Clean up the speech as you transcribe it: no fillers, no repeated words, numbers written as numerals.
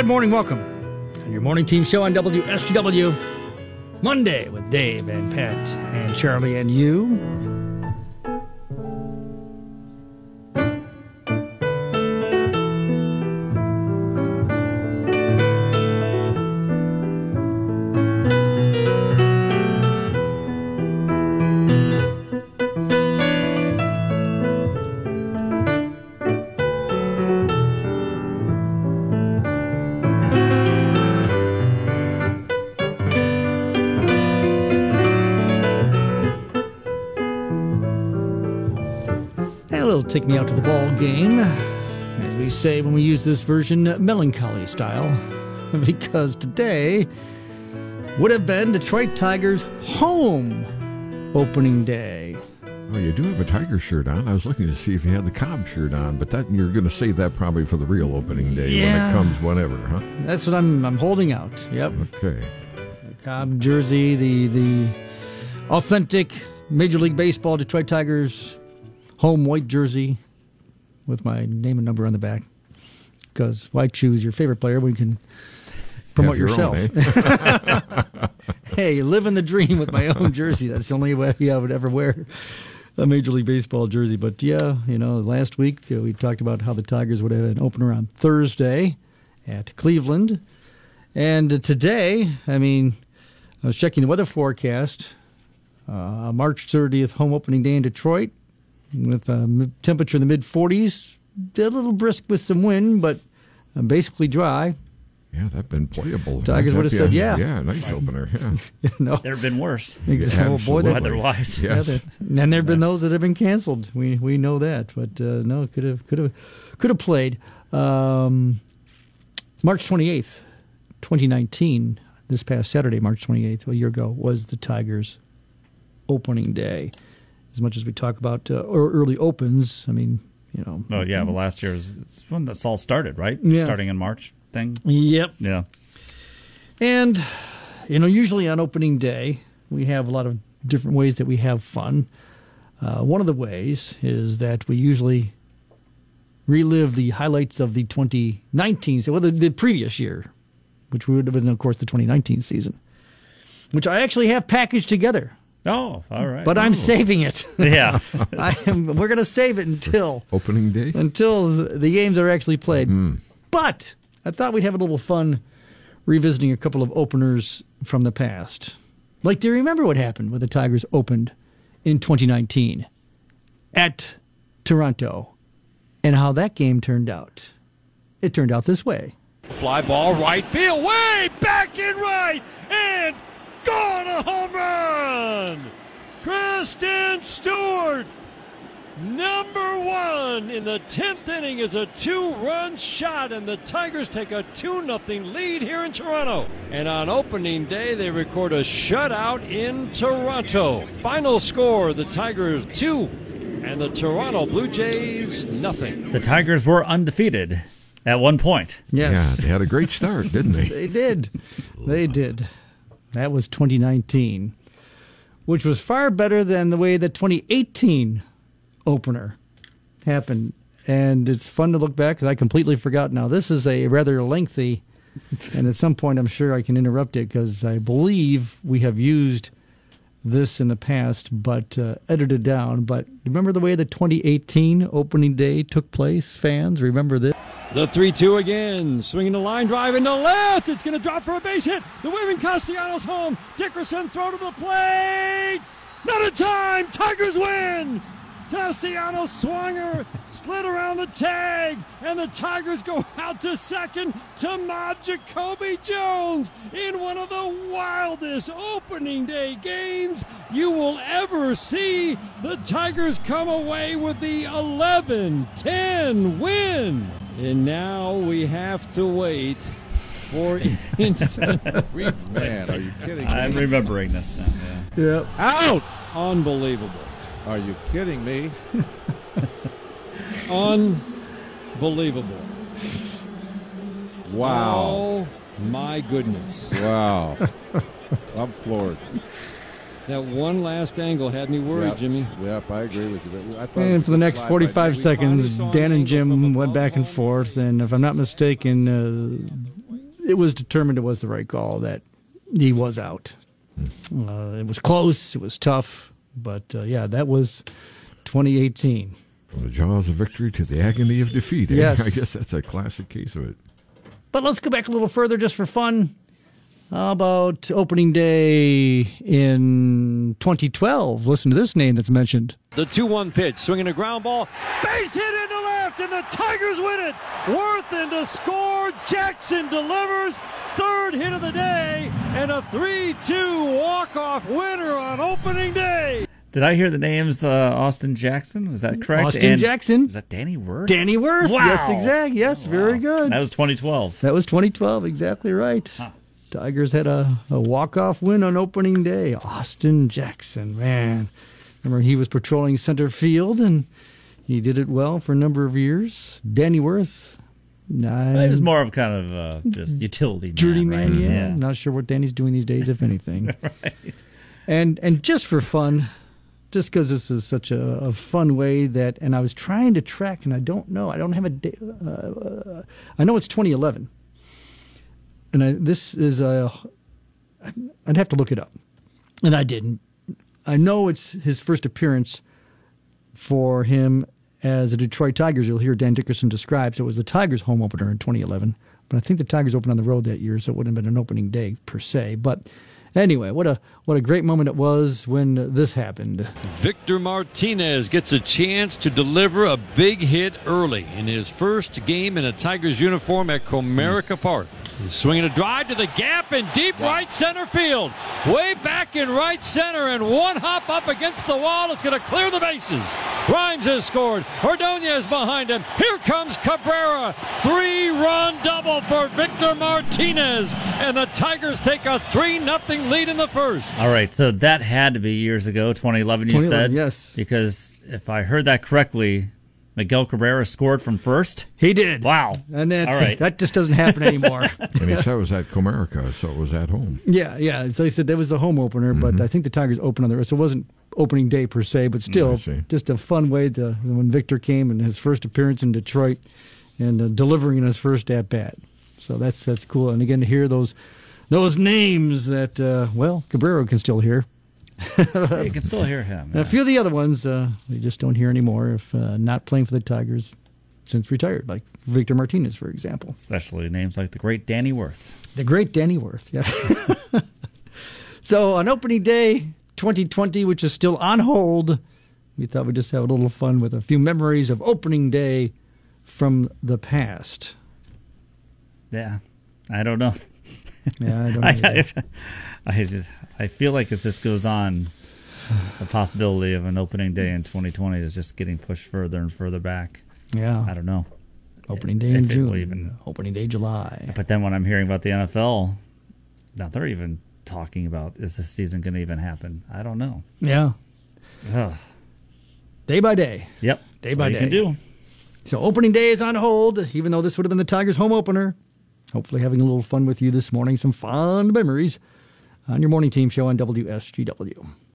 Good morning, welcome on your morning team show on WSGW. Monday with Dave and Pat and Charlie and you. Take me out to the ball game, as we say when we use this version, melancholy style, because today would have been Detroit Tigers' home opening day. Oh, you do have a Tiger shirt on. I was looking to see if you had the Cobb shirt on, but that you're going to save that probably for the real opening day when it comes, whenever, huh? That's what I'm holding out. Yep. Okay. The Cobb jersey, the authentic Major League Baseball Detroit Tigers home white jersey with my name and number on the back. Because why choose your favorite player when you can promote yourself? Own, eh? Hey, living the dream with my own jersey. That's the only way I would ever wear a Major League Baseball jersey. But yeah, last week we talked about how the Tigers would have an opener on Thursday at Cleveland. And today, I was checking the weather forecast. March 30th, home opening day in Detroit, with a temperature in the mid-40s, a little brisk with some wind, but basically dry. Yeah, that'd been playable. Tigers would have said, yeah. Yeah, nice opener, yeah. There have been worse. Weather-wise. Yes. And there have been those that have been canceled. We know that, but no, could have played. March 28th, 2019, this past Saturday, March 28th, a year ago, was the Tigers' opening day. As much as we talk about early opens, Well, yeah, but last year it's when this all started, right? Yeah. Starting in March thing. Yep. Yeah. And, usually on opening day, we have a lot of different ways that we have fun. One of the ways is that we usually relive the highlights of the 2019 season, well, the previous year, which would have been, of course, the 2019 season, which I actually have packaged together. Oh, all right. But I'm saving it. Yeah. We're going to save it until opening day? Until the games are actually played. But I thought we'd have a little fun revisiting a couple of openers from the past. Like, do you remember what happened when the Tigers opened in 2019 at Toronto and how that game turned out? It turned out this way. Fly ball right field, way back in right, and gone, a home run! Kristen Stewart, number one in the 10th inning, is a two-run shot, and the Tigers take a 2-0 lead here in Toronto. And on opening day, they record a shutout in Toronto. Final score, the Tigers 2 and the Toronto Blue Jays 0. The Tigers were undefeated at one point. Yes. Yeah, they had a great start, didn't they? They did. They did. That was 2019, which was far better than the way the 2018 opener happened. And it's fun to look back because I completely forgot now. This is a rather lengthy, and at some point I'm sure I can interrupt it because I believe we have used this in the past, but edited down. But remember the way the 2018 opening day took place, fans? Remember this? The 3-2 again, swinging the line drive into left. It's going to drop for a base hit. The waving Castellanos home. Dickerson throw to the plate. Not in time. Tigers win. Castellanos swung her, slid around the tag, and the Tigers go out to second to mob Jacoby Jones in one of the wildest opening day games you will ever see. The Tigers come away with the 11-10 win. And now we have to wait for instant replay. Man, are you kidding me? I'm remembering this now. Yeah. Out! Unbelievable. Are you kidding me? Unbelievable. Wow. Oh, my goodness. Wow. I'm floored. That one last angle had me worried, Yep. Jimmy. Yep, I agree with you. I thought it And was for the next slide 45 by. seconds, finally saw Dan an and angle from Jim above went back and home. forth. And if I'm not mistaken, it was determined it was the right call that he was out. It was close. It was tough. But, that was 2018. From the jaws of victory to the agony of defeat. Yes. I guess that's a classic case of it. But let's go back a little further just for fun. How about opening day in 2012? Listen to this name that's mentioned. The 2-1 pitch, swinging a ground ball, base hit into left, and the Tigers win it. Worth into score. Jackson delivers. Third hit of the day, and a 3-2 walk-off winner on opening day. Did I hear the names Austin Jackson? Was that correct? Austin Jackson. Was that Danny Worth? Danny Worth. Wow. Yes, exactly. Yes, very good. That was 2012. That was 2012. Exactly right. Huh. Tigers had a walk-off win on opening day. Austin Jackson, man. Remember, he was patrolling center field, and he did it well for a number of years. Danny Worth. It was more of kind of just utility man, journeyman, right? yeah. I'm not sure what Danny's doing these days, if anything. Right. And just for fun, just because this is such a fun way that, and I was trying to track, and I don't know, I don't have a date. I know it's 2011. And this is I'd have to look it up. And I didn't. I know it's his first appearance for him as a Detroit Tigers. You'll hear Dan Dickerson describe. So it was the Tigers home opener in 2011. But I think the Tigers opened on the road that year, so it wouldn't have been an opening day per se. But anyway, what a great moment it was when this happened. Victor Martinez gets a chance to deliver a big hit early in his first game in a Tigers uniform at Comerica Park. He's swinging a drive to the gap in deep right center field. Way back in right center, and one hop up against the wall. It's going to clear the bases. Rhymes has scored. Ordonez behind him. Here comes Cabrera. 3-run double for Victor Martinez. And the Tigers take a 3-0 lead in the first. All right, so that had to be years ago, 2011, you 2011, said? yes. Because if I heard that correctly, Miguel Cabrera scored from first? He did. Wow. And All right. that just doesn't happen anymore. And he said it was at Comerica, so it was at home. Yeah. So he said that was the home opener, but I think the Tigers opened on the road. So it wasn't opening day per se, but still just a fun way to, when Victor came in his first appearance in Detroit and delivering his first at-bat. So that's cool. And again, to hear those names that, Cabrera can still hear. You can still hear him. A few of the other ones we just don't hear anymore if not playing for the Tigers since retired, like Victor Martinez, for example. Especially names like the great Danny Worth. The great Danny Worth, yeah. So on opening day 2020, which is still on hold, we thought we'd just have a little fun with a few memories of opening day from the past. Yeah, I don't know. Yeah, I don't know. I feel like as this goes on, the possibility of an opening day in 2020 is just getting pushed further and further back. Yeah. I don't know. Opening day in If it will June. even- Opening day July. But then when I'm hearing about the NFL, now they're even talking about, is this season going to even happen? I don't know. Yeah. Ugh. Day by day. Yep. Day That's by what day. you can do. So opening day is on hold, even though this would have been the Tigers' home opener. Hopefully having a little fun with you this morning. Some fond memories on your morning team show on WSGW.